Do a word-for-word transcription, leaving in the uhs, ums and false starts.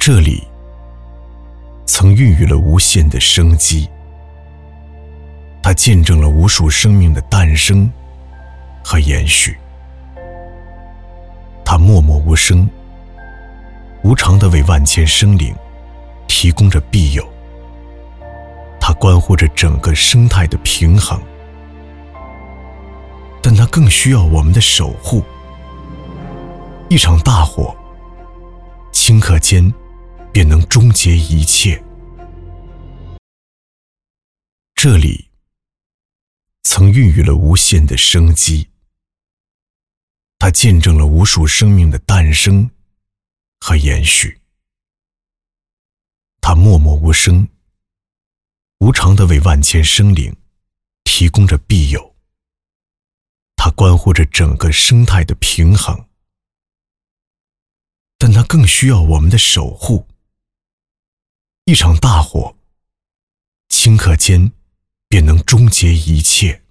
这里曾孕育了无限的生机，它见证了无数生命的诞生和延续。它默默无声，无偿地为万千生灵提供着庇佑。它关乎着整个生态的平衡，但它更需要我们的守护。一场大火，顷刻间便能终结一切。这里曾孕育了无限的生机，它见证了无数生命的诞生和延续。它默默无声，无偿地为万千生灵提供着庇佑。它关乎着整个生态的平衡，但它更需要我们的守护。一场大火，顷刻间便能终结一切。